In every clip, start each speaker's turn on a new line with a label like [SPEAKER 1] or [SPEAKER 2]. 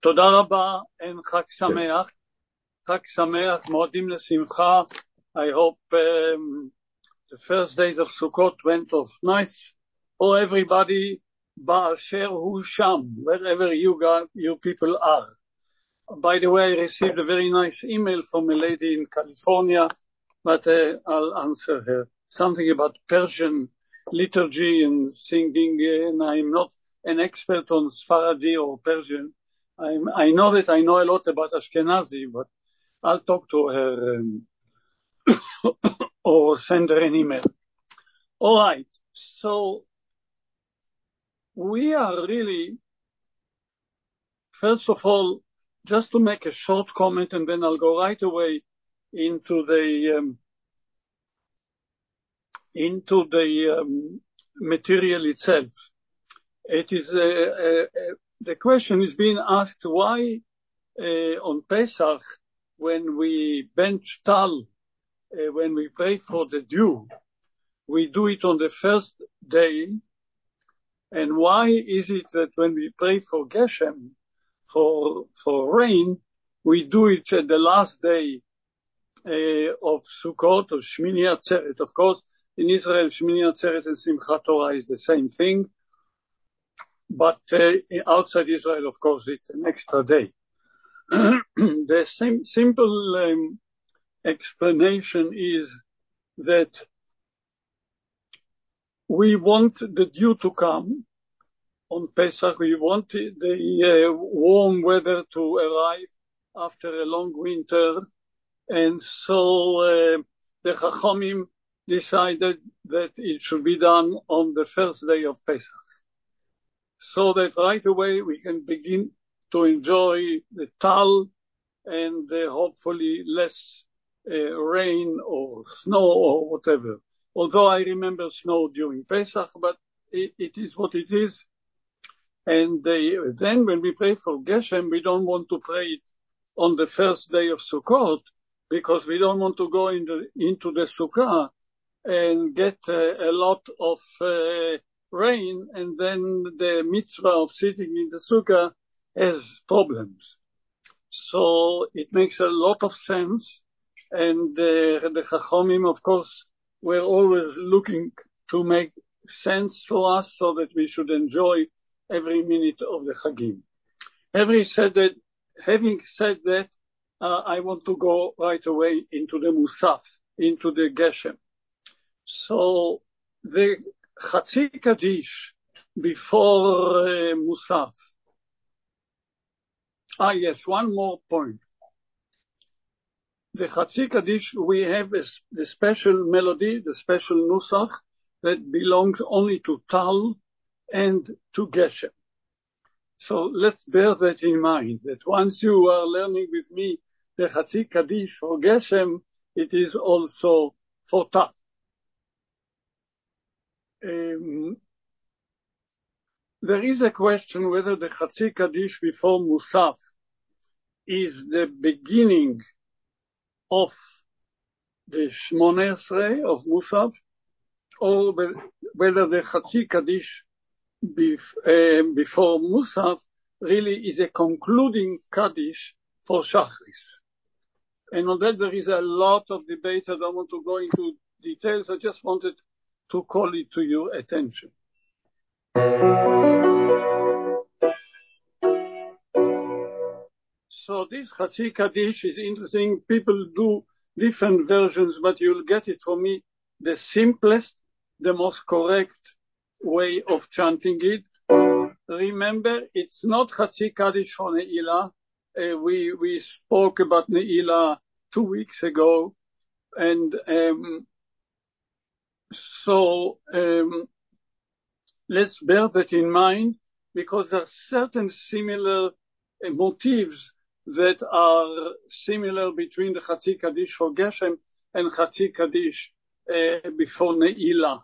[SPEAKER 1] תודה רבה, and חג שמח. חג שמח, מועדים לשמחה. I hope the first days of Sukkot went off nice for everybody, באשר הוא שם, wherever you people are. By the way, I received a very nice email from a lady in California, but I'll answer her. Something about Persian liturgy and singing, and I'm not an expert on Sfaradi or Persian. I know that I know a lot about Ashkenazi, but I'll talk to her or send her an email. All right, so we are really, first of all, just to make a short comment, and then I'll go right away into the material itself. It is the question is being asked why on Pesach, when we bench tal, when we pray for the dew, we do it on the first day, and why is it that when we pray for Geshem, for rain, we do it at the last day of Sukkot or Shmini Atzeret? Of course, in Israel, Shmini Atzeret and Simchat Torah is the same thing, but outside Israel, of course, it's an extra day. The simple explanation is that we want the dew to come on Pesach. We want the warm weather to arrive after a long winter, and so the Chachamim decided that it should be done on the first day of Pesach, so that right away we can begin to enjoy the tal and hopefully less rain or snow or whatever. Although I remember snow during Pesach, but it is what it is. And then when we pray for Geshem, we don't want to pray it on the first day of Sukkot, because we don't want to go into the Sukkah and get a lot of rain, and then the mitzvah of sitting in the Sukkah has problems. So it makes a lot of sense, and the Chachamim, of course, we're always looking to make sense for us so that we should enjoy every minute of the Chagim. Having said that, I want to go right away into the Musaf, into the Geshem. So the Chatzi Kaddish before Musaf. Yes, one more point. The Chatzi Kaddish, we have the special melody, the special nusach that belongs only to Tal and to Geshem. So let's bear that in mind, that once you are learning with me the Chatzi Kaddish for Geshem, it is also for Tal. There is a question whether the Chatzi Kaddish before Musaf is the beginning of the Shmoneh Esrei of Musaf, or whether the Chatzi Kaddish before Musaf really is a concluding Kaddish for Shachris. And on that there is a lot of debate. I don't want to go into details. I just wanted to call it to your attention. So this Chatzi Kaddish is interesting. People do different versions, but you'll get it from me, the simplest, the most correct way of chanting it. Remember, it's not Chatzi Kaddish for Ne'ilah. We spoke about Ne'ilah 2 weeks ago, and so let's bear that in mind, because there are certain similar motifs that are similar between the Chatzi Kaddish for Geshem and Chatzi Kaddish before Ne'ilah.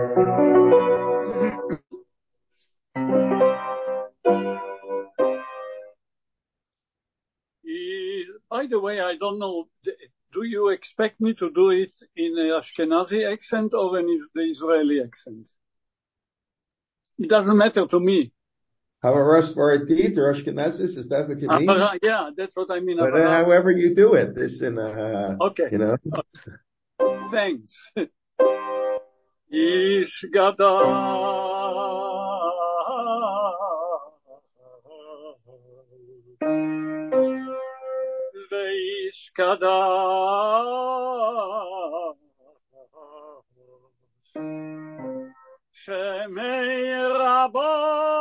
[SPEAKER 1] By the way, I don't know, do you expect me to do it in an Ashkenazi accent or in the Israeli accent? It doesn't matter to me.
[SPEAKER 2] How about Rosh Svaradit or Ashkenazis? Is that what you mean?
[SPEAKER 1] Yeah, that's what I mean.
[SPEAKER 2] But however you do it, this in
[SPEAKER 1] okay.
[SPEAKER 2] You know.
[SPEAKER 1] Thanks. Ish Gada Veish Gada Shemei Rabba.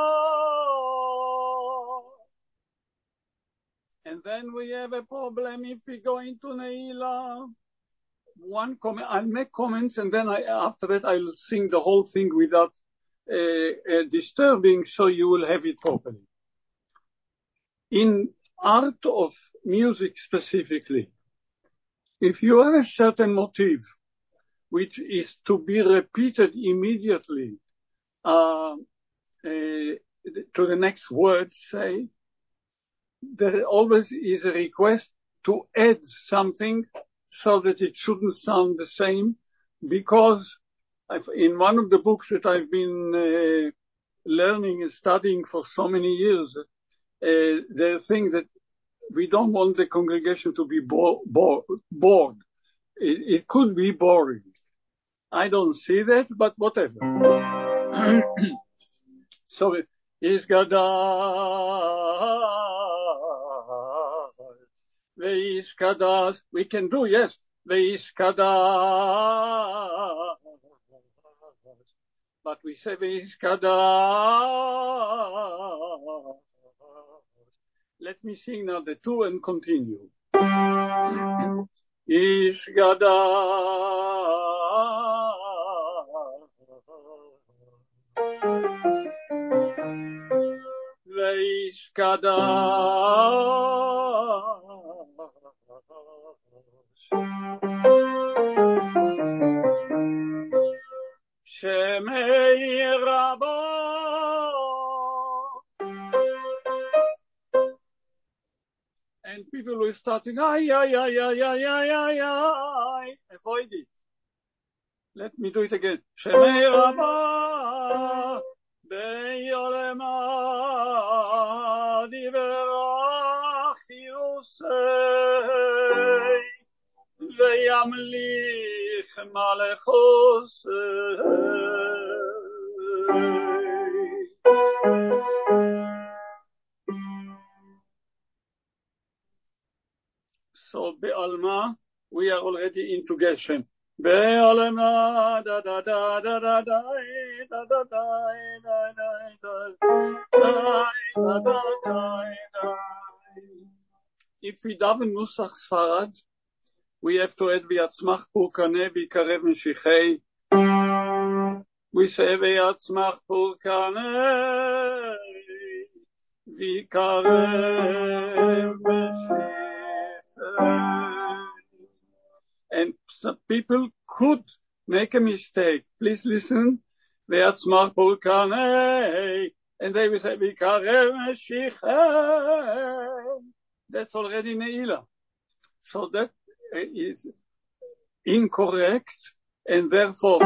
[SPEAKER 1] And then we have a problem if we go into Neila. One comment, I'll make comments, and then after that I'll sing the whole thing without disturbing, so you will have it properly. In art of music specifically, if you have a certain motif which is to be repeated immediately to the next word, say, there always is a request to add something so that it shouldn't sound the same, because in one of the books that I've been learning and studying for so many years, they think that we don't want the congregation to be bored. It could be boring. I don't see that, but whatever. So, Ve'iskadash, we can do, yes. Ve'iskadash. But we say Ve'iskadash. Let me sing now the two and continue. Ishgadash. Ve'iskadash. Shemei Rabba. And people will start saying, avoid it. Let me do it again. Shemei Rabba, Beyolema, Diverach Yosei, Veyamlich Malechosei. So, Be'alma, we are already into Geshem. Be'alma, da da da da da da da da da da da da. If we daven Nusach Sfarad, we have to add V'yatzmach Purkaneh B'ikarev Meshichei. We say V'yatzmach Purkaneh B'ikarev Meshichei. And some people could make a mistake. Please listen. And they will say, that's already Ne'ilah. So that is incorrect, and therefore,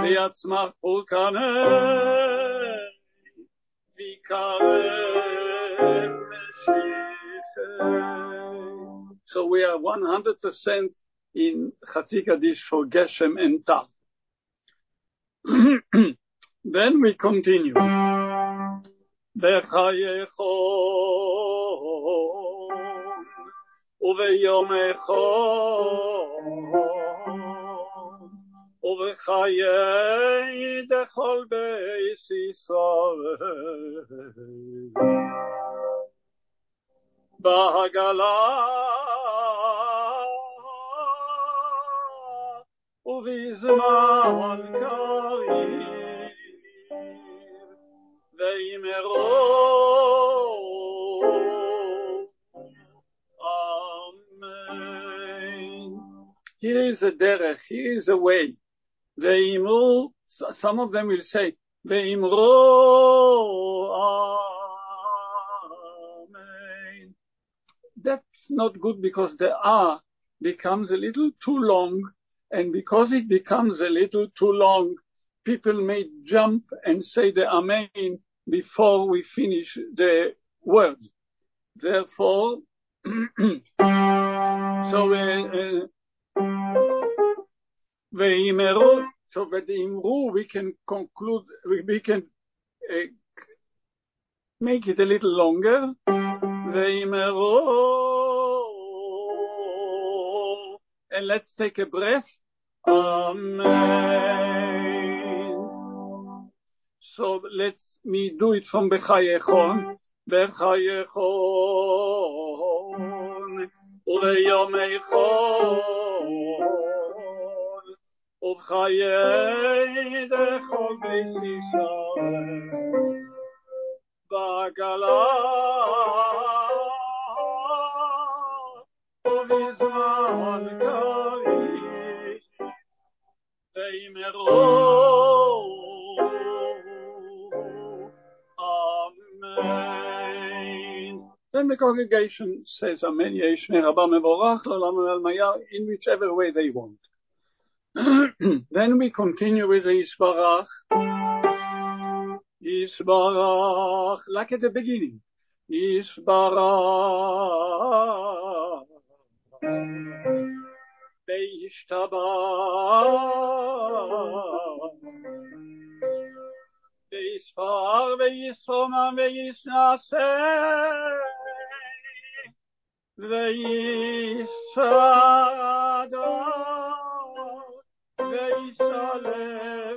[SPEAKER 1] so we are 100% in Chatzi Kaddish for Geshem and Tal. Then we continue. B'chayechom u'v'yomechom u'v'chayei dechol beis Yisrael b'hagala ובזמן קריב ואמרו Amen. Here is a derech, here is a way. ואמרו, some of them will say, ואמרו Amen. That's not good, because the ah becomes a little too long. And because it becomes a little too long, people may jump and say the Amen before we finish the words. Therefore, so with the Imru, we can conclude, we can make it a little longer. And let's take a breath. Amen. So let's me do it from Bechayechon. Bechayechon. Uleyomechon. Uvchayei dechol beis Yisrael. Bagala. Uvizman kari. Amen. Then the congregation says Amen, Yesh Rabba Mevorach, L'olam Almayah, in whichever way they want. Then we continue with the Yisbarach. Yisbarach, like at the beginning. Yisbarach. Veishtabach, Veisfar, Veisoma, Veisnaseh, Veisadar, Veisale,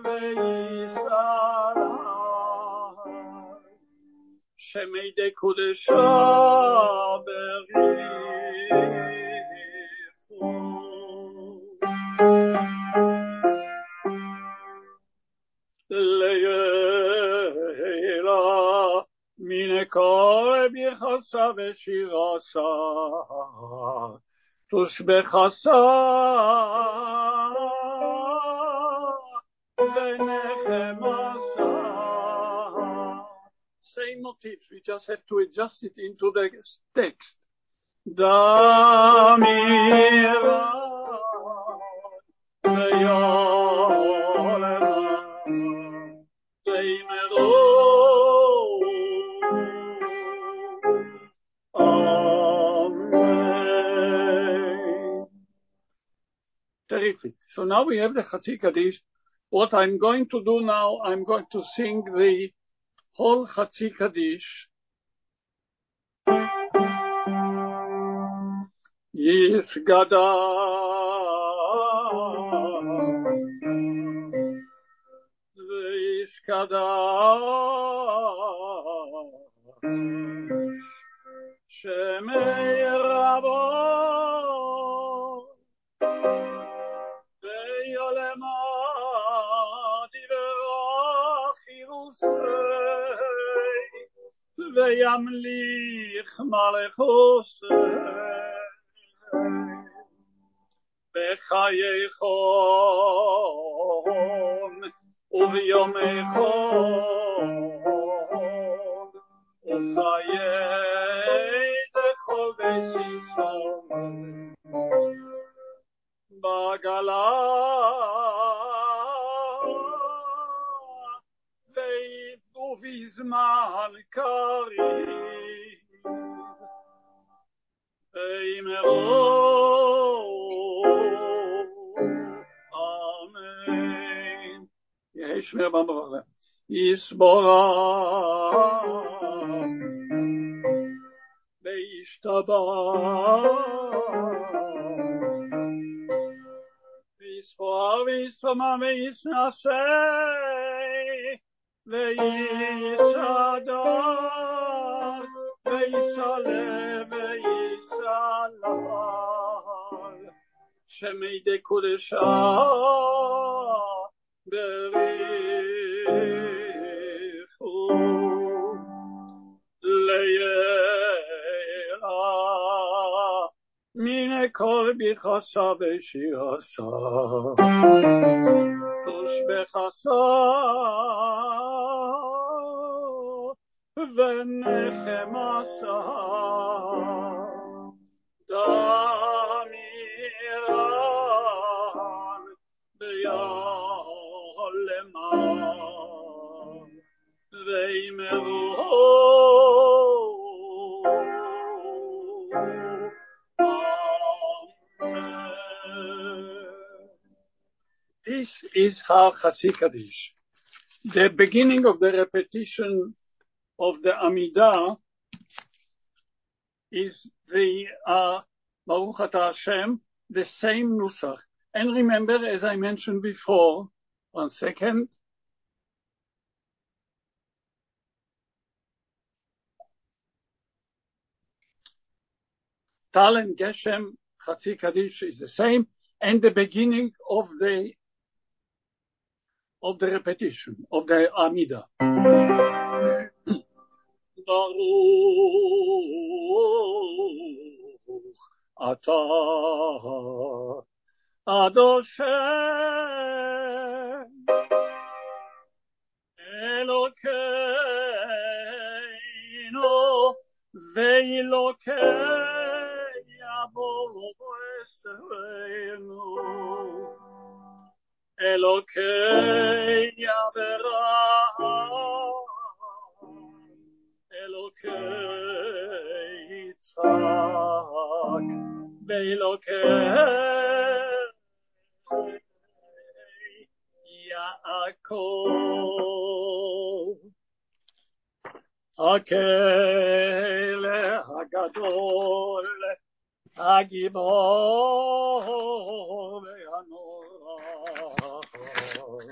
[SPEAKER 1] Veisalah, Shemei de Kudesha Berichu. Leila minekor bichasa veshirasa tushbechasa venechemasa. Same motifs, we just have to adjust it into the text. Damira Terrific. So now we have the Chatzi Kaddish. What I'm going to do now, I'm going to sing the whole Chatzi Kaddish. Yisgada V'yiskada Shemei Rabo Ve'yolema Tiverach Yirusei Ve'yamlich Malechosei Bechayechon Uv'yomechon Uvchayei dechol beis Yisrael Bagala Uv'izman kariv Amen. Yesh Rabba Yisborach Veishtabach V'yisfor v'yisoma v'yisnaseh V'yisadar V'yisaleh V'yisalah Shemei de Kudesha Berichu Leila Minekol bichasa v'shirasa Tushbechasa V'nechemasa Damiran B'yolema Ve'ime This is Har Chatzi Kaddish. The beginning of the repetition of the Amidah is the Baruch Atah Hashem, the same Nusach. And remember, as I mentioned before, 1 second. Tal and Geshem Chatzi Kaddish is the same, and the beginning of the repetition of the Amidah. Baruch Atah Adoshem Elokeinu ve'Elokei Avoseinu Elokei Avraham Elokei Yitzchak ve'Elokei Yaakov Hakele Hagadol Hagibor ve'Hanora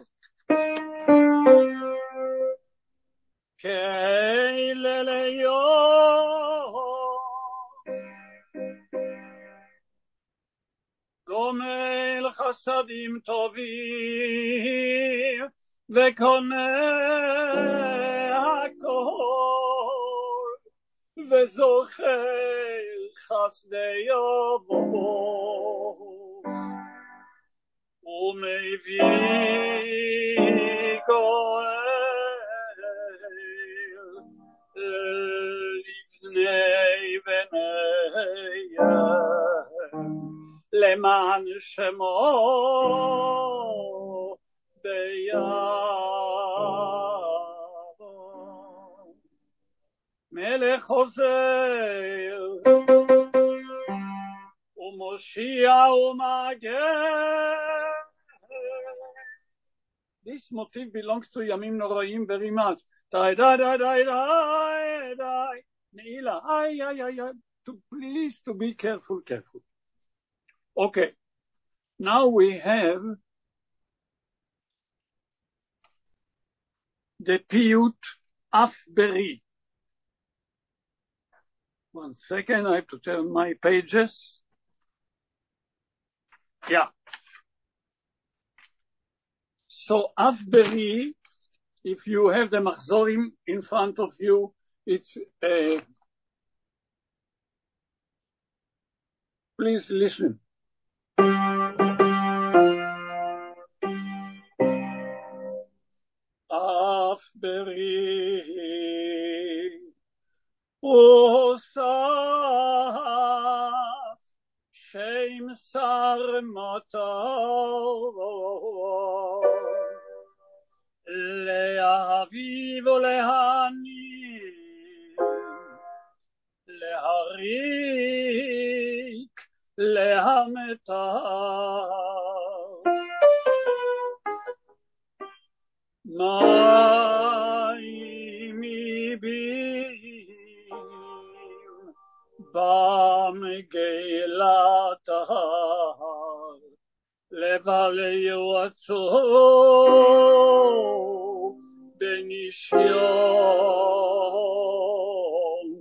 [SPEAKER 1] Keile Leyom Gomel Chasadim Tovim Vekoneh Hakol Vezocher Chasdei Avos Umevi Goel Livnei Veneyem למען שמו ביבוא מלך חוזר ומושיע ומגן. This motif belongs to Yamim Noraim very much. Die, die, die, die, die, die. Neila, ay. Please to be careful. Okay, now we have the piyut Af Beri. 1 second, I have to turn my pages. Yeah. So Af Beri, if you have the Machzorim in front of you, it's please listen. Af Beri Usas Shem Sarmato Le'aviv Le'hani Le'harik Le'hametar Ma'imi Bim Ba'megelat Ahar Levaleyu Atzo Benishyon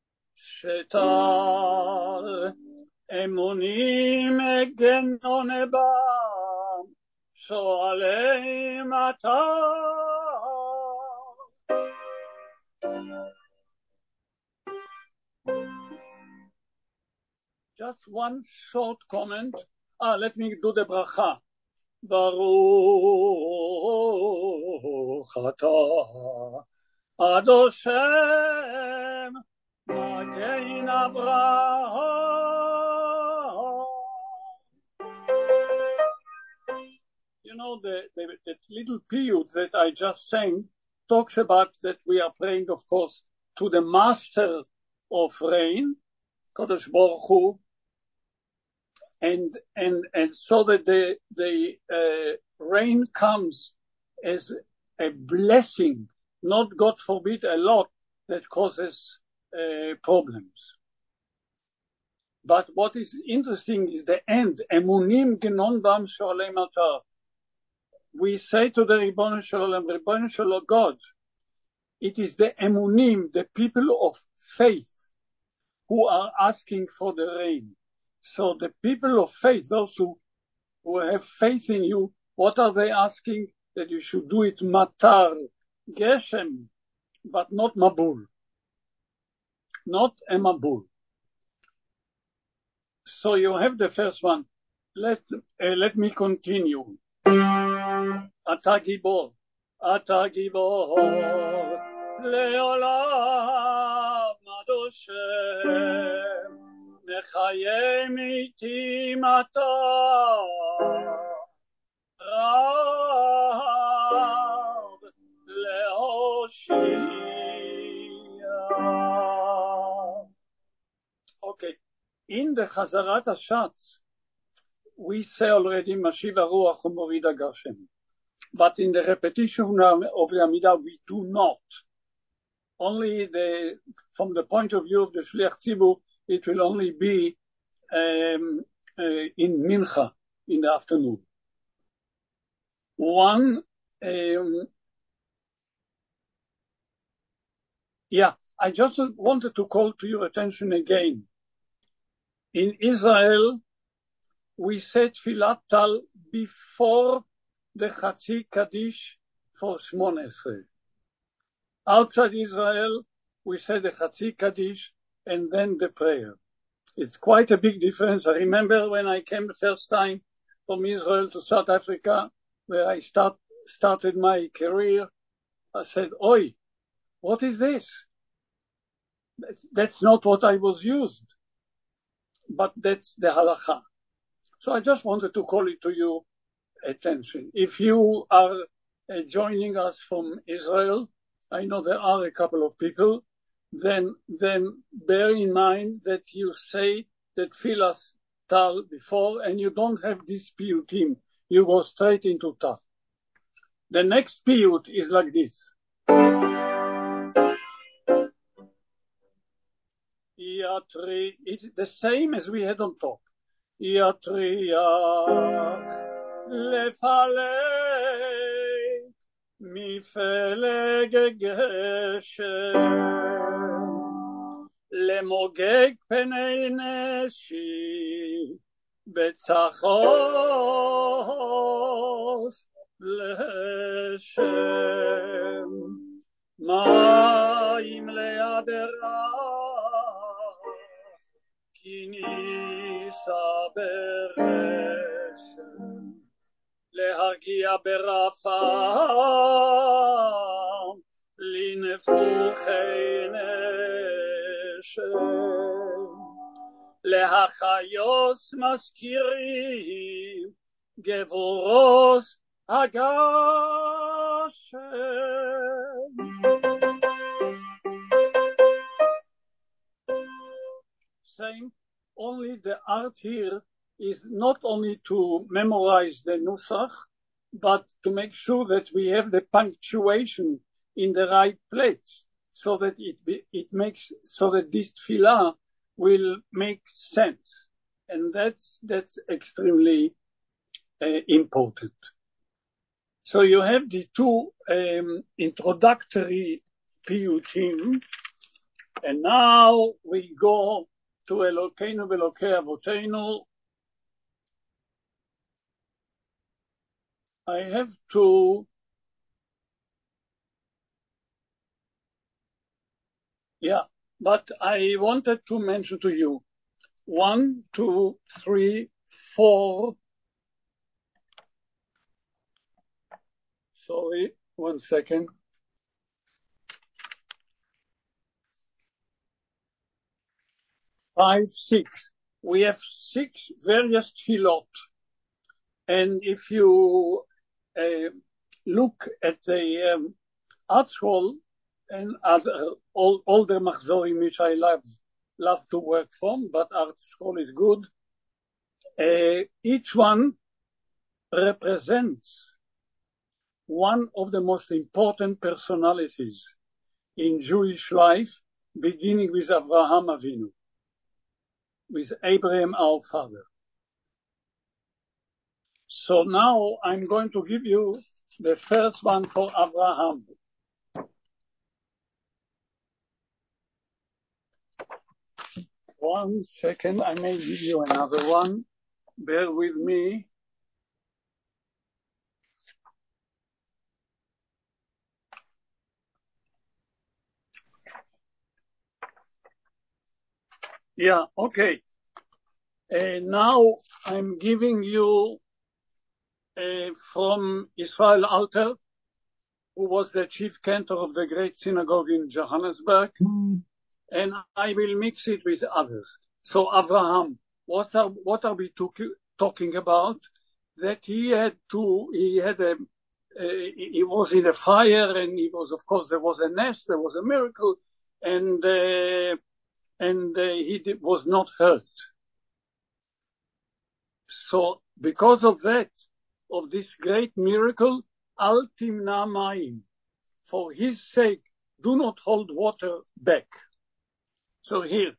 [SPEAKER 1] Shetar Emunim Egenon Ebam Shoalei Matar. Just one short comment. Let me do the bracha. Baruch Atah Adoshem Magen Avraham. You know, the little piyut that I just sang talks about that we are praying, of course, to the master of rain, Kodesh Baruch Hu, and so that the rain comes as a blessing, not, God forbid, a lot that causes problems. But what is interesting is the end. Emunim genon bam sholem atar. We say to the Ribbon Shalom, Ribbon Shalom, God, it is the emunim, the people of faith, who are asking for the rain. So the people of faith, those who have faith in you, what are they asking? That you should do it matar, geshem, but not mabul. Not a mabul. So you have the first one. Let me continue. אתה גיבור, אתה גיבור, לעולם הדושם, מחיים איתי מטר, רב להושיע. Okay, in the Chazarat HaShatz, we say already Mashiv HaRuach u'Morid HaGashem. But in the repetition of the Amidah, we do not. Only from the point of view of the Shliach Tzibur, it will only be in Mincha, in the afternoon. I just wanted to call to your attention again. In Israel, we said Tfilat Tal before the Chatzi Kaddish for Shmon Esrei. Outside Israel, we said the Chatzi Kaddish and then the prayer. It's quite a big difference. I remember when I came the first time from Israel to South Africa, where I started my career, I said, "Oi, what is this? That's not what I was used." But that's the halacha. So I just wanted to call it to your attention. If you are joining us from Israel, I know there are a couple of people, then bear in mind that you say that Tfilas Tal before, and you don't have this piyutim. You go straight into Tal. The next piyut is like this. It's the same as we had on top. Yatriach lefalei מפלג גשם למוגג פני נשי בצחוס לשם מים ליד הרח כי ניסה ברשם להרגיע ברפם לנפוחי נשם להחיוס מזכירים גבורוס הגשם. Same, only the art here is not only to memorize the nusach, but to make sure that we have the punctuation in the right place, so that it makes so that this tefillah will make sense, and that's extremely important. So you have the two introductory piyutim, and now we go to Elokeinu v'Elokei Avoteinu. I have to, but I wanted to mention to you 1, 2, 3, 4. Sorry, 1 second. 5, 6. We have 6 various tefillot. And if you look at the ArtScroll and other all the Machzorim which I love to work from, but ArtScroll is good. Each one represents one of the most important personalities in Jewish life, beginning with Avraham Avinu, with Abraham our father. So now I'm going to give you the first one for Avraham. One second, I may give you another one. Bear with me. Yeah, okay. Now I'm giving you from Israel Alter, who was the chief cantor of the great synagogue in Johannesburg, and I will mix it with others. So Avraham, what are we talking about? That he was in a fire, and he was, of course, there was a nest, there was a miracle, and he was not hurt. So because of that, of this great miracle, Al timna mayim, for his sake, do not hold water back. So here.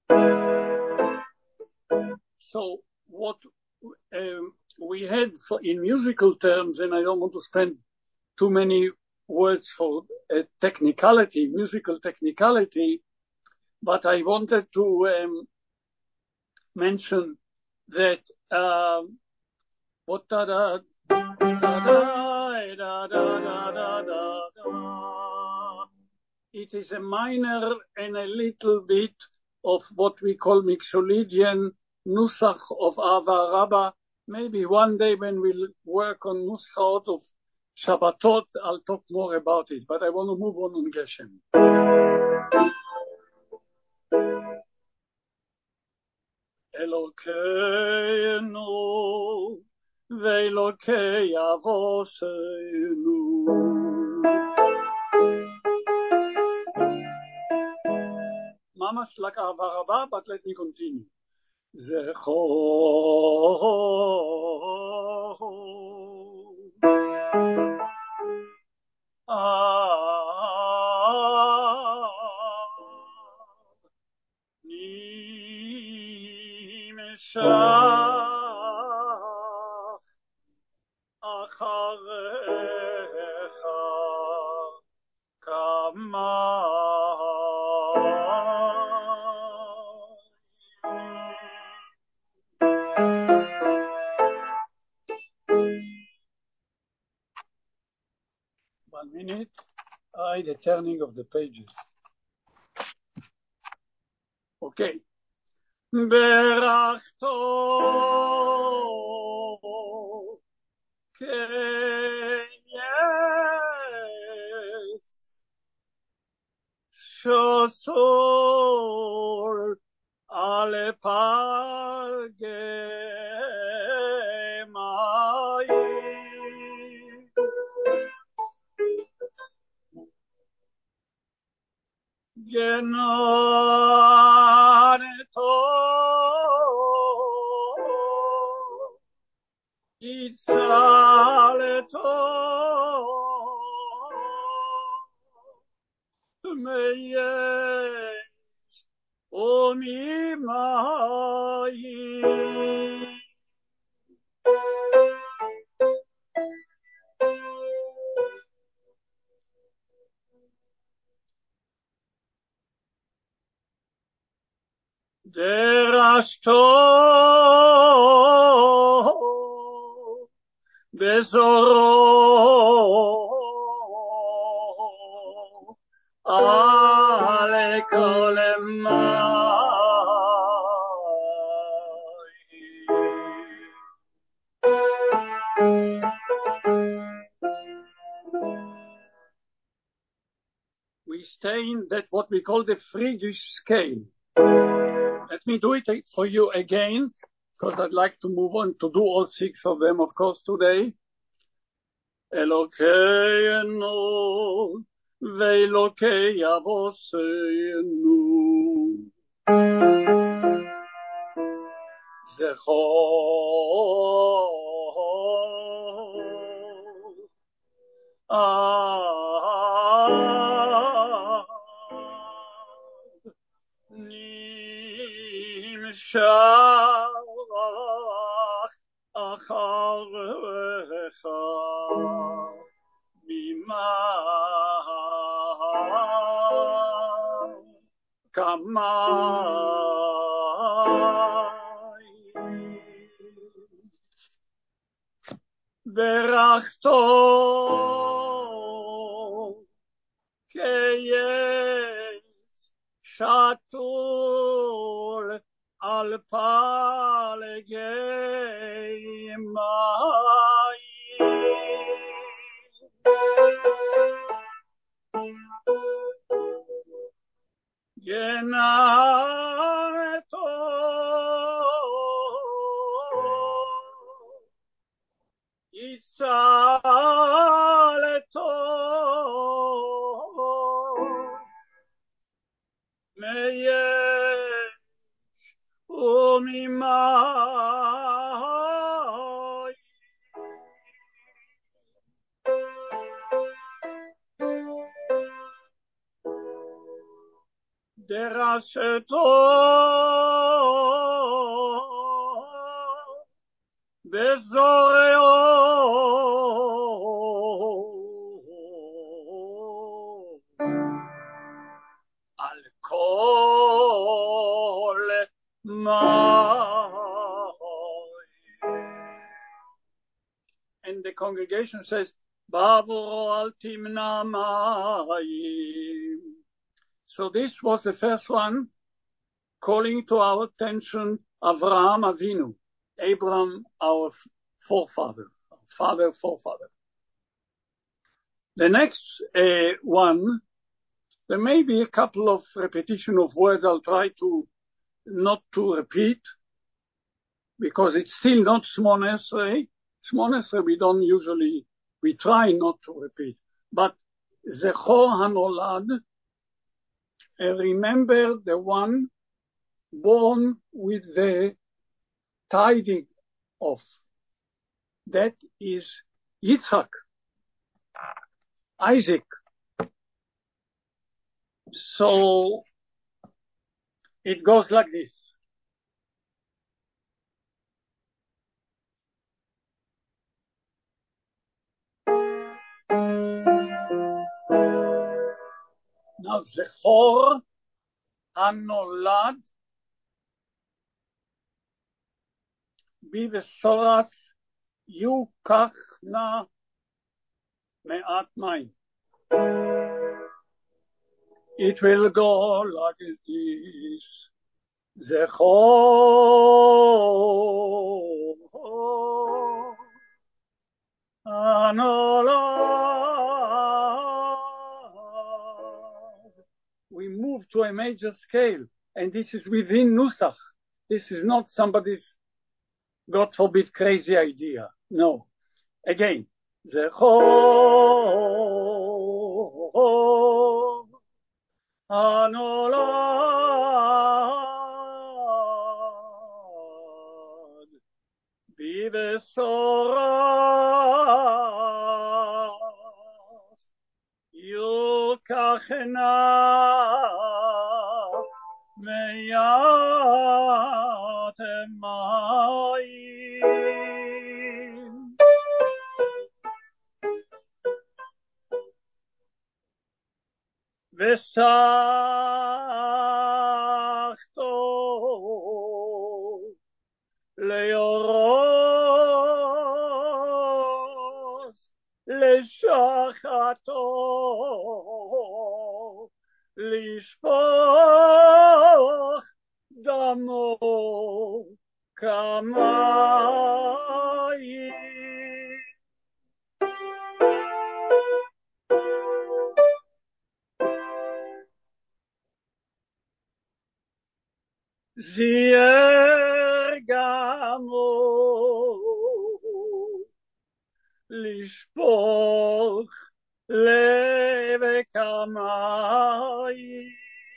[SPEAKER 1] So what we had in musical terms, and I don't want to spend too many words for technicality, musical technicality, but I wanted to mention that what da da da da da da da. It is a minor and a little bit of what we call Mixolydian Nusach of Ava Rabbah. Maybe one day when we'll work on Nusach of Shabbatot, I'll talk more about it. But I want to move on Geshem. Elokeinu ve'elokei avoseinu Mamash like Ava Rabbah, but let me continue. Zecho Nimeshach Acharecha Kama. One minute. The turning of the pages. Okay. Berachto keyes shosor ale pargemai Genaneto Itzaleto Meyesh Omimai Derashto Bezoro Ale We stay in that what we call the Friedrich scale. Let me do it for you again, because I'd like to move on to do all 6 of them, of course, today. Elokeinu ואלוקי אבותינו. זכור נמשך אחריך כמים ברכתו כיס שתול על פלגי מים גנתו הצלתו מאש וממים דרשתו בזורעו על כל מים. And the congregation says, בעבורו אל תמנע מים. So this was the first one, calling to our attention Avraham Avinu, Abraham, our forefather. The next one, there may be a couple of repetition of words I'll try to not to repeat, because it's still not Shmona Esrei. Shmona Esrei we try not to repeat. But Zechor HaNolad, remember the one born with the tiding of. That is Yitzchak, Isaac. So it goes like this. Now, Zechor HaNolad בבשורת יוקחנה מעט מים. It will go like this. זכור הנולד. We move to a major scale, and this is within Nusach. This is not somebody's, God forbid, crazy idea. No. Again. זכור הנולד בבשורת יוקחנה מעט מים. וסחתו ליורוס לשחתו לשפוך דמו כמים. זייר גמו לשפוך לבקיים כמים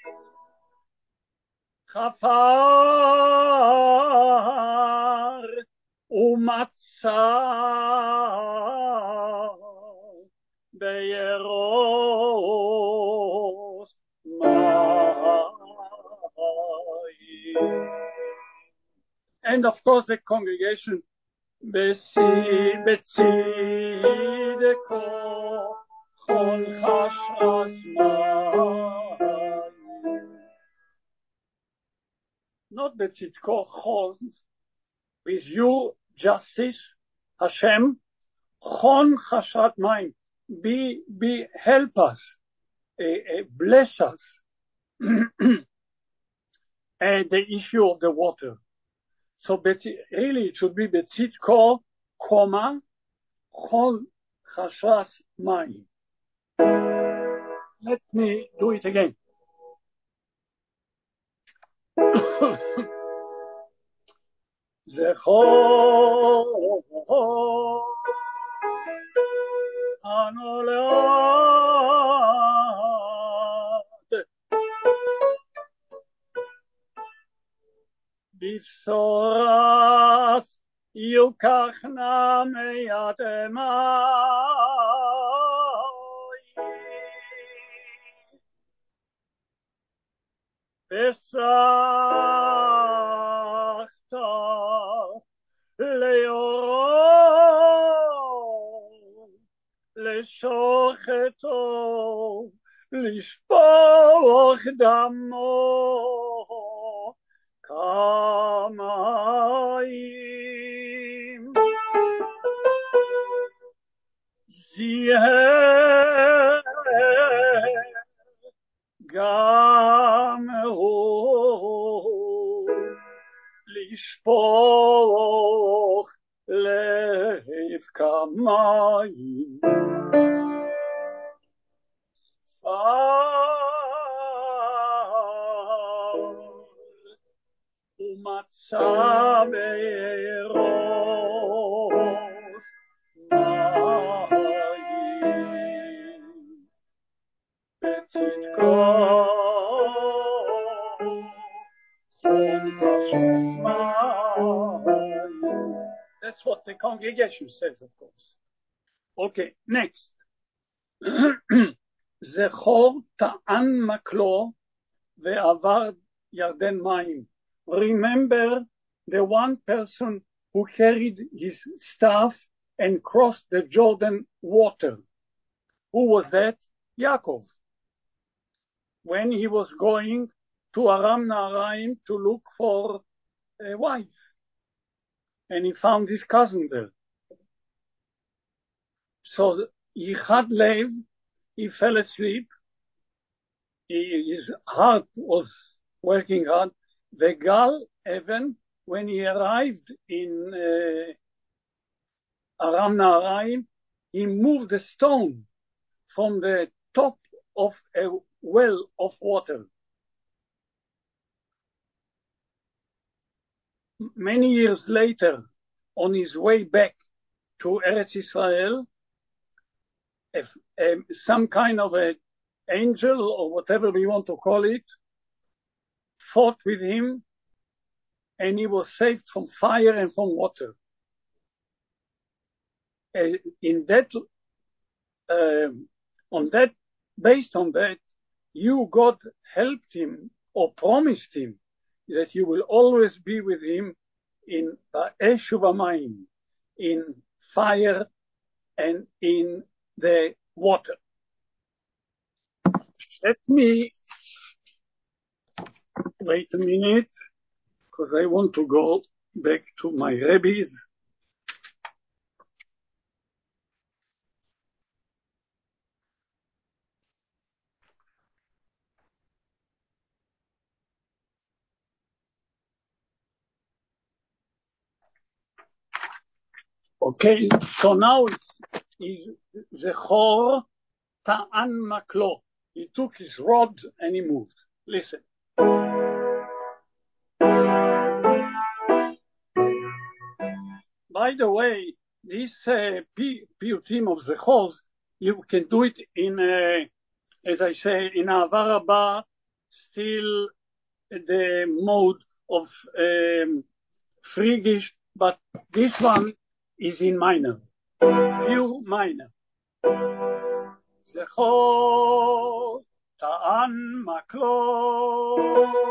[SPEAKER 1] חפר ומצא בירוס מים. And of course the congregation בצדקו כל חשרס מים. Not בצדקו חון, with your justice, Hashem, חון חשרת מים, help us, bless us, the issue of the water. So really it should be בצדקו, comma, חון חשרת מים. Let me do it again. זכור הנולד בבשורס יוקחנה מיד מים וסחת לאורו לשוחתו לשפוך דמו כמים זיהה גם הוא לשפוך לב כמים ומצא בירוס מים בצדקו חון חשרס מים. That's what the congregation says, of course. Okay, next. זכור טען מקלו ועבר ירדן מים. Remember the one person who carried his staff and crossed the Jordan water. Who was that? Yaakov. When he was going to Aram Naharaim to look for a wife. And he found his cousin there. So he had lev, he fell asleep. His heart was working hard. Vegal even, when he arrived in Aram Naharaim, he moved a stone from the top of a well of water. Many years later, on his way back to Eretz Israel, some kind of an angel, or whatever we want to call it, fought with him, and he was saved from fire and from water. Based on that, you, God, helped him or promised him that you will always be with him in Ba'esh u'Bamayim, in fire and in the water. Let me wait a minute, because I want to go back to my rabbis. Okay, so now is Zechor Ta'an Maklo. He took his rod and he moved. Listen. By the way, this piyutim of Zechor, you can do it in as I say, in Ahava Rabba, still the mode of Phrygisch, but this one is in minor, pure minor. Zechor ta'an maklo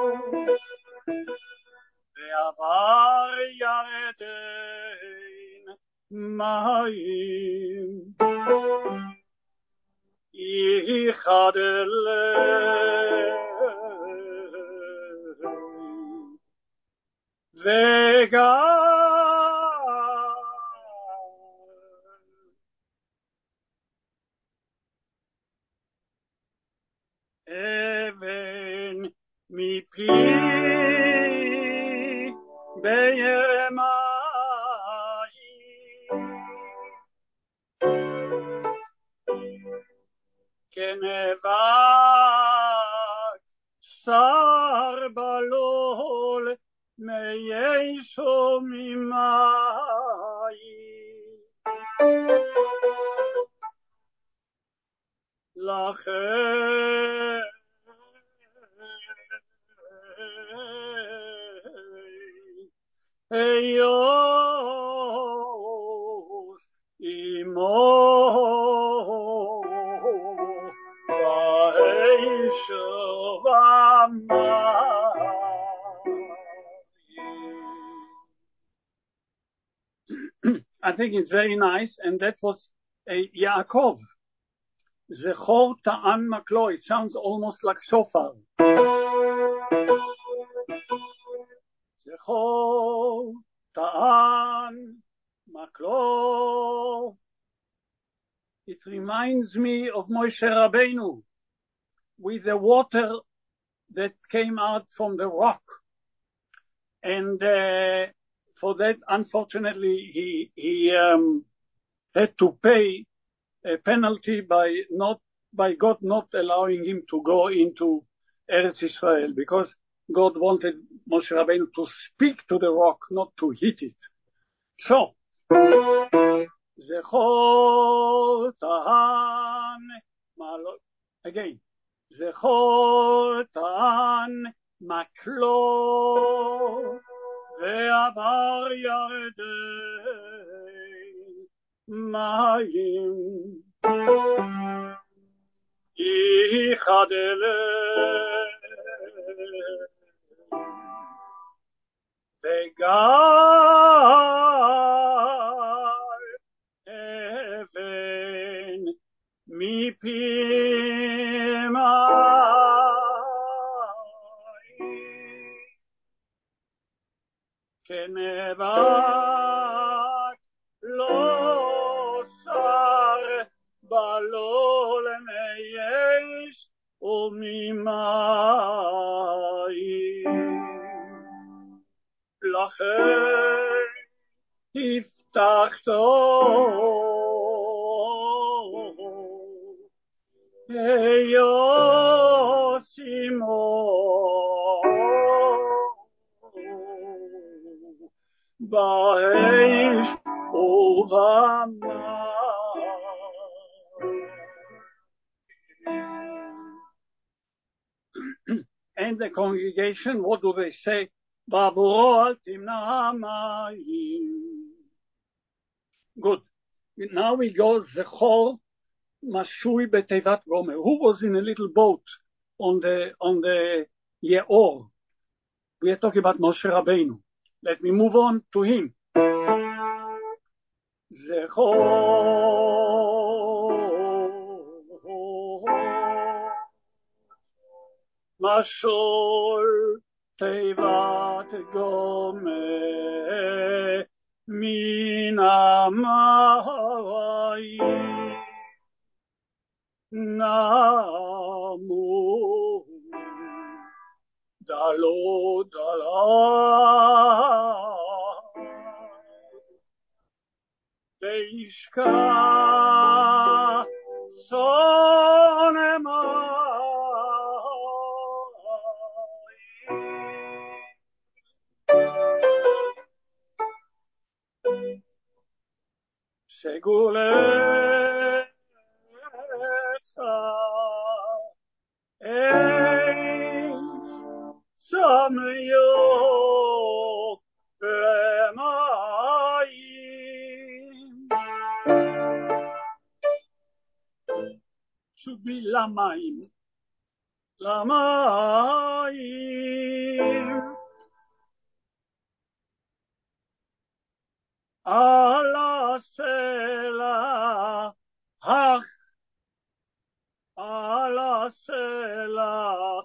[SPEAKER 1] ve'avar yaredein mayim yichad ve'gar even mipi be'yermayim kenevat sar balol meyesho mimayim lachem Eyos imo va'eshav amayim. I think it's very nice, and that was a Yaakov. Zechor ta'an maklo. It sounds almost like shofar. Zechor ta'an maklo. It reminds me of Moshe Rabbeinu with the water that came out from the rock. And for that, unfortunately, he had to pay a penalty by God not allowing him to go into Eretz Israel, because God wanted Moshe Rabbeinu to speak to the rock, not to hit it. So, Zechor ta'an malo. Again, Zechor ta'an maklo ve'avar yaredein mayim yichad ve'gar even mipi mayim kenevat lo sar balol meyesh umimayim lachem hiftachto eyos imo ba'esh uvamayim. And the congregation, what do they say? Ba'avuro al timna mayim. Good. Now we go Zechor Mashui Betevat Gomer. Who was in a little boat on the Yeor? We are talking about Moshe Rabbeinu. Let me move on to him. Zechor Mashol Tevat Gomer Min Amayim Namu Dalo Dala Veishka Sonemayim Segulecha צמאו למים. should be למים. למים. על הסלע, על הסלע,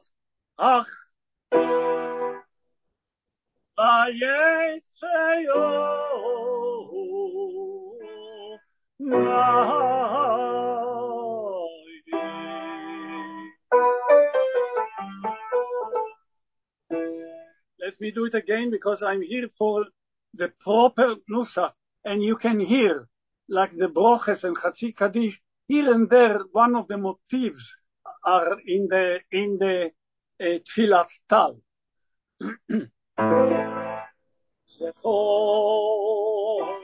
[SPEAKER 1] ויצאו Let me do it again because I'm here for the proper nusa, and you can hear, like the broches and Chatzi Kaddish, here and there, one of the motifs are in the Tfilat Tal. זכור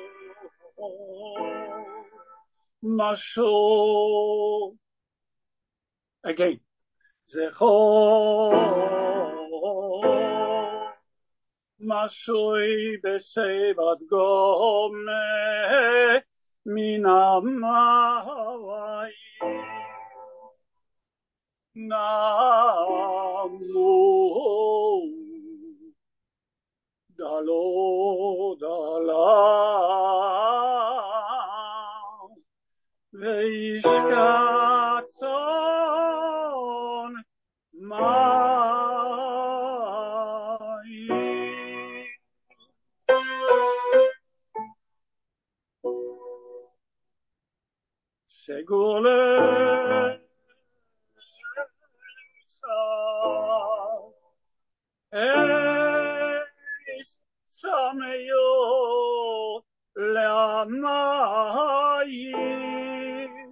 [SPEAKER 1] משהו again זכור משוי בסבת גומא מן המים נמו דלו דלה וישקע צאן מים. סגור לך צמאו למים.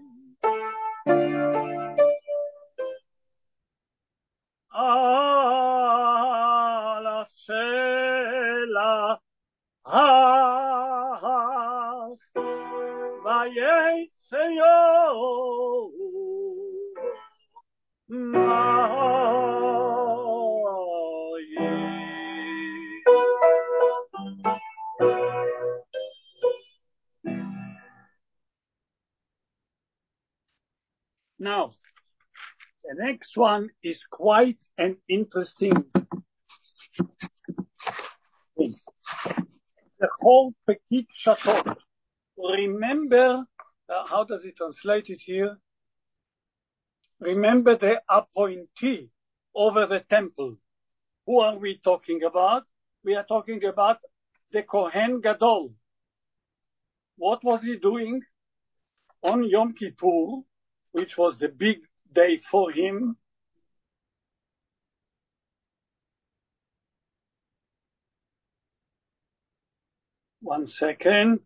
[SPEAKER 1] על הסלע ויצאו Now, the next one is quite an interesting thing. The whole Petit Chateau. Remember, how does it translate it here? Remember the appointee over the temple. Who are we talking about? We are talking about the Kohen Gadol. What was he doing? On Yom Kippur, which was the big day for him, one second.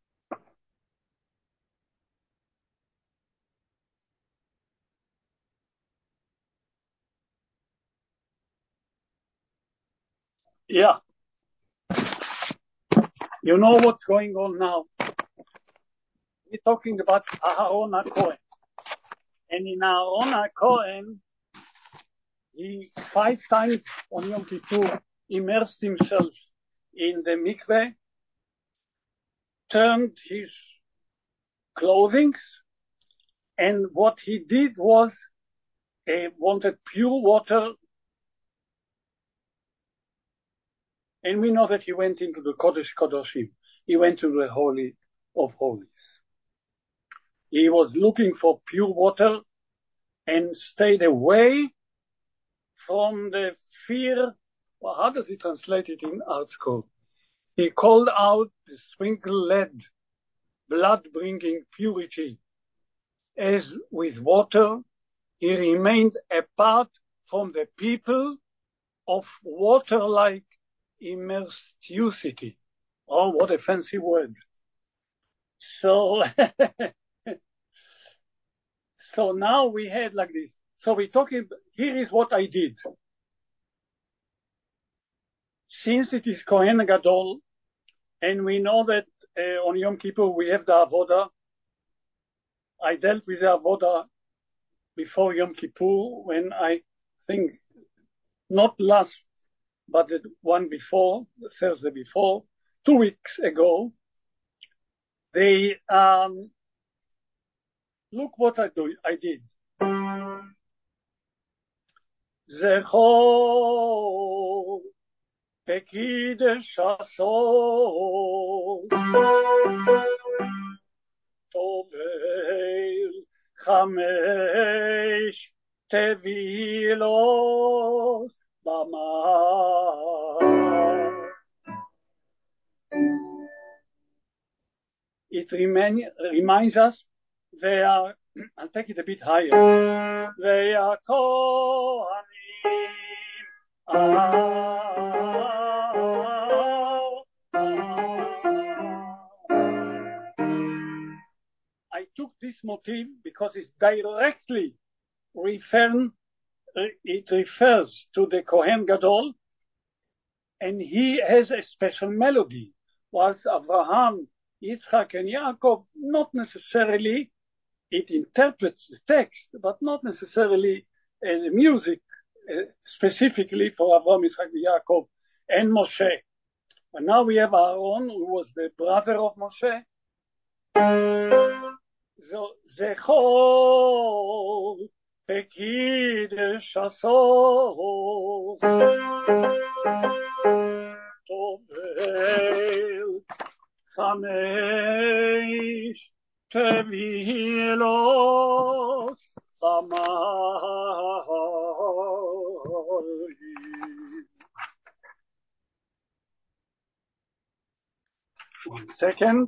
[SPEAKER 1] Yeah. You know what's going on now. We're talking about Aharon HaKohen. And in Aharon HaKohen, he 5 times on Yom Kippur immersed himself in the mikveh, turned his clothing, and what he did was wanted pure water. And we know that he went into the Kodesh Kodashim. He went to the Holy of Holies. He was looking for pure water and stayed away from the fear. Well, how does he translate it in art school? He called out the sprinkled lead, blood-bringing purity. As with water, he remained apart from the people of water-like immersivity. Oh, what a fancy word. So, so now we had like this. So we're talking, here is what I did. Since it is Kohen Gadol, and we know that on Yom Kippur we have the Avodah, I dealt with the Avodah before Yom Kippur when I think not last but the one before, the Thursday before, 2 weeks ago, they, look what I did. Zechor Pekidesh Asos Tovel Chamesh Tevilos Bama. It reminds us they are, I'll take it a bit higher. They are Kohanim. I took this motif because it refers to the Kohen Gadol, and he has a special melody, whilst Avraham, Yitzchak, and Yaakov, not necessarily, it interprets the text, but not necessarily the music, specifically for Avraham, Yitzchak, Yaakov, and Moshe. But now we have Aaron, who was the brother of Moshe. Zechor Pekidesh Asos Tovel Chamesh Tevilos B'mayim. 1 second.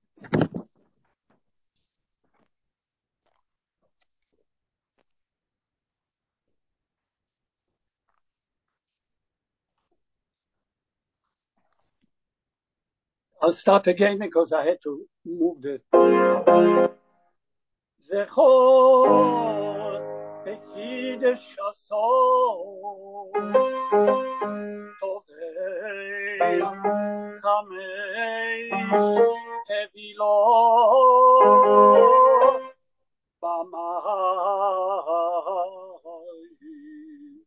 [SPEAKER 1] I'll start again because I had to move the Zechor Pekidesh Asos Tovel Chamesh Tevilos B'mayim.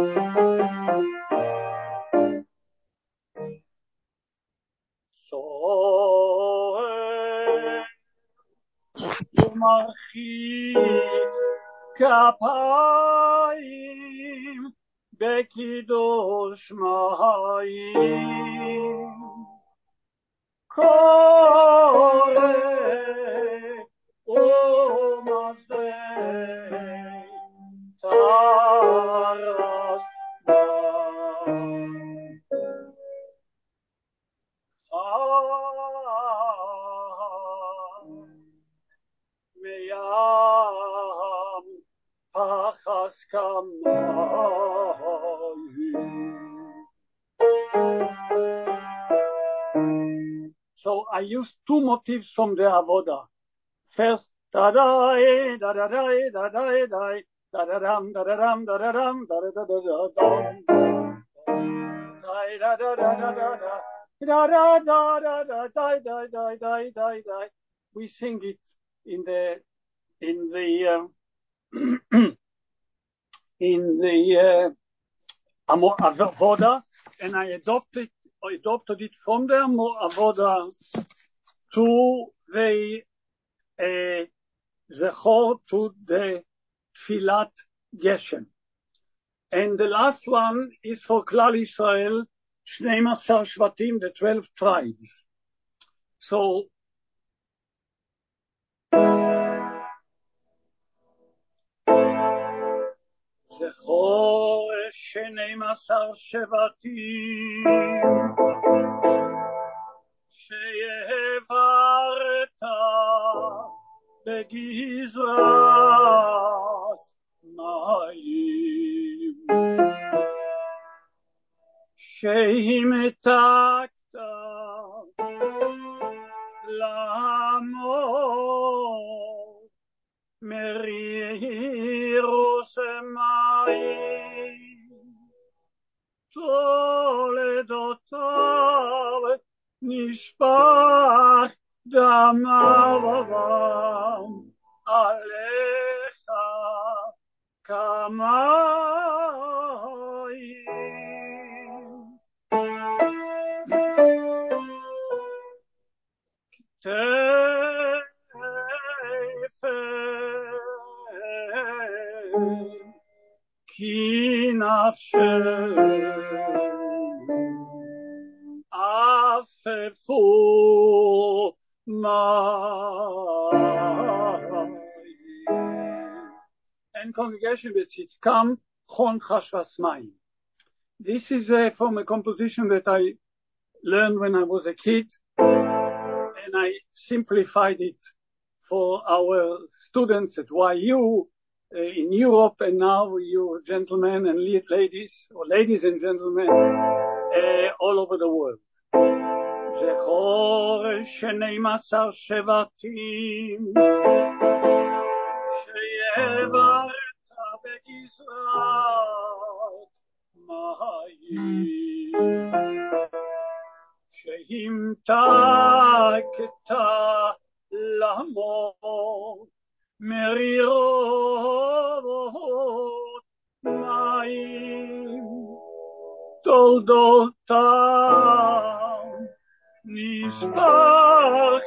[SPEAKER 1] Soel Umarchitz Kapayim Bekidosh Mayim Kore Umazei Taras Meyam Pachas Kamayim. So I used 2 motifs from the Avoda. First, da-dai, da-da-dai, da-dai, dai, da-da-dam, da-da-dam, da-da-dam, da-da-da-da-dam, da-da-da-da-da-da. We sing it in the Avoda, and I adopted it from the Avoda to the Zechor, to the Tfilat Geshem. And the last one is for Klal Yisrael, 12 Shvatim, the 12 tribes. So, Zechor 12 Shvatim, שהעברת בגזרת מים, שהמתקת לעמו מרירוס מים, תולדותיו נשפך דמם עליך כמים. כי נפשנו עפפו מים. And congregation בצדקם חון חשבס מים. This is from a composition that I learned when I was a kid, and I simplified it for our students at YU in Europe, and now you gentlemen and ladies, or ladies and gentlemen, all over the world. זכור 12 שבטים שיעברת בגזרת מים, שהמתקת לעמו מרירות מים, תולדותם נשפך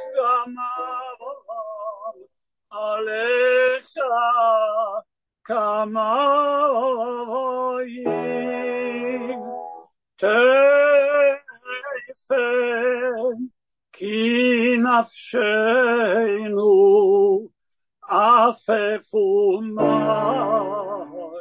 [SPEAKER 1] דמם עליך כמים, תפן כי נפשנו עפפו מים.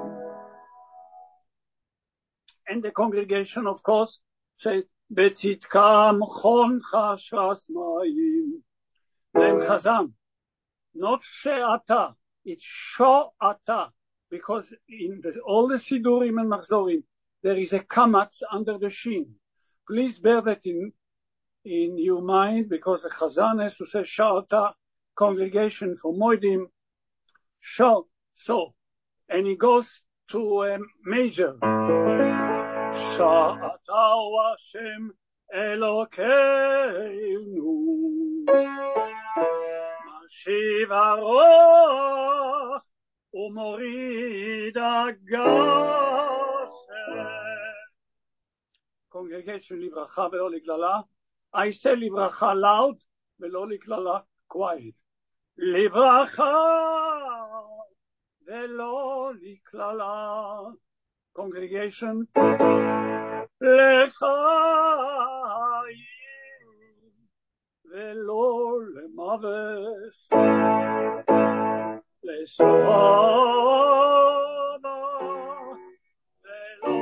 [SPEAKER 1] And the congregation, of course, said, בצדקם חון חשבס מים. Then Chazan, not she'ata, it's sho'ata, because in all the Sidurim and Machzorim, there is a kamatz under the shin. Please bear that in your mind, because the Chazan has to say sho'ata, congregation for Moedim, sho, so, and he goes to a major. Sha'ata Hashem Elokeinu Mashiv Aroch Umorid Agashem. Congregation Livracha Velo Liklala. I say Livracha loud, Velo Liklala quiet. Livracha Velo Liklala. Congregation, לחיים ולא למוות, לשובע ולא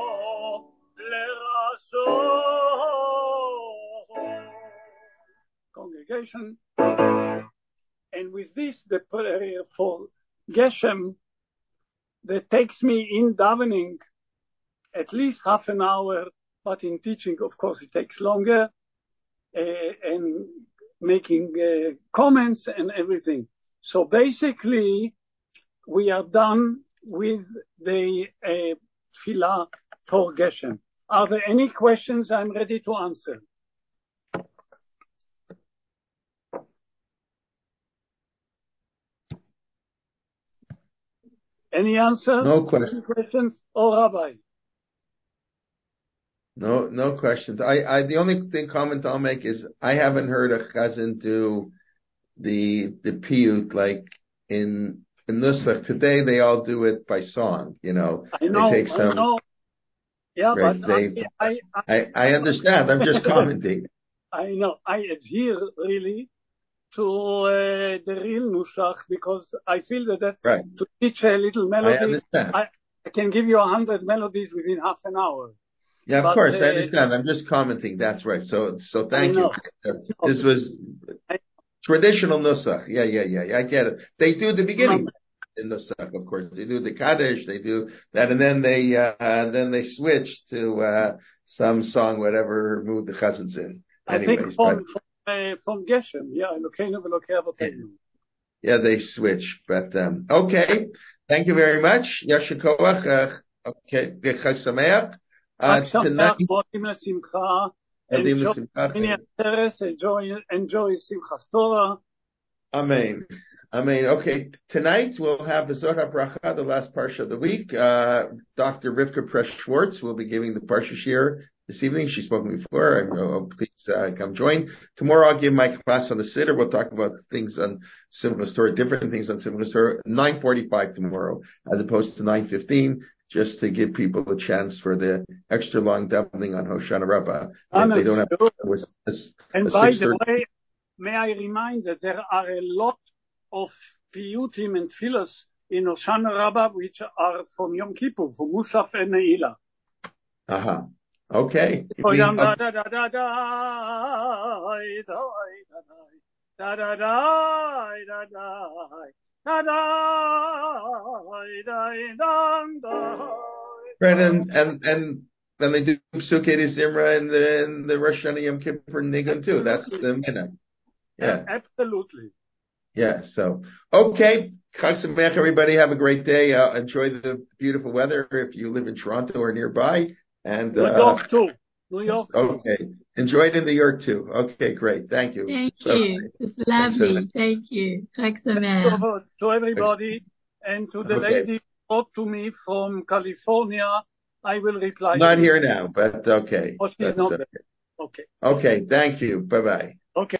[SPEAKER 1] לרצות. Congregation, and with this the prayer for Geshem that takes me in davening at least half an hour, but in teaching, of course, it takes longer, and making comments and everything. So basically, we are done with the tefillah for Geshem. Are there any questions? I'm ready to answer. Any answers?
[SPEAKER 2] No questions.
[SPEAKER 1] Any questions? Oh, Rabbi.
[SPEAKER 2] No questions. The only comment I'll make is I haven't heard a chazan do the piyut like in Nusach. Today they all do it by song,
[SPEAKER 1] I know.
[SPEAKER 2] They take some,
[SPEAKER 1] I know. Yeah,
[SPEAKER 2] right,
[SPEAKER 1] but
[SPEAKER 2] I understand. I'm just commenting.
[SPEAKER 1] I know. I adhere really to the real Nusach because I feel that that's
[SPEAKER 2] right.
[SPEAKER 1] To teach a little melody.
[SPEAKER 2] I understand.
[SPEAKER 1] I can give you 100 melodies within half an hour.
[SPEAKER 2] Yeah, of course, I understand. I'm just commenting. That's right. So thank you. This was traditional Nusach. Yeah. I get it. They do the beginning in Nusach, of course. They do the Kaddish, they do that, and then they switch to some song, whatever mood the chazan's in. Anyways,
[SPEAKER 1] I think from Geshem, Elokeinu v'Elokei Avotenu.
[SPEAKER 2] Yeah, they switch. But okay, thank you very much. Yasher Koach. Okay, Chag Sameach. Tonight,
[SPEAKER 1] enjoy Simchas Torah.
[SPEAKER 2] Amen. Okay, tonight we'll have the Zohar Bracha, the last parsha of the week. Dr. Rivka Press-Schwartz will be giving the parsha shir this evening. She's spoken before. Please come join. Tomorrow I'll give my class on the Siddur. We'll talk about things on Simchas Torah, different things on Simchas Torah, 9:45 tomorrow, as opposed to 9:15, just to give people a chance for the extra long davening on Hoshana Rabbah. If they don't have
[SPEAKER 1] and by the way, may I remind that there are a lot of piyutim and tefillos in Hoshana Rabbah which are from Yom Kippur, from Musaf and Ne'ilah.
[SPEAKER 2] Okay. Right, and then they do Psukei Zimra and the Rosh Hashanah Yom Kippur Nigun too. That's the minhag.
[SPEAKER 1] Yeah, absolutely.
[SPEAKER 2] Yeah. So okay, Chag Sameach, everybody. Have a great day. Enjoy the beautiful weather if you live in Toronto or nearby. And
[SPEAKER 1] New York too. New York.
[SPEAKER 2] Okay. Enjoy it in New York too. Okay, great. Thank you.
[SPEAKER 3] Thank you. It's lovely. Thank you. Chag Sameach.
[SPEAKER 1] To everybody and to the lady who wrote to me from California, I will reply.
[SPEAKER 2] Not here now, but okay.
[SPEAKER 1] Oh, she's not there. Okay.
[SPEAKER 2] Okay. Thank you. Bye-bye.
[SPEAKER 1] Okay.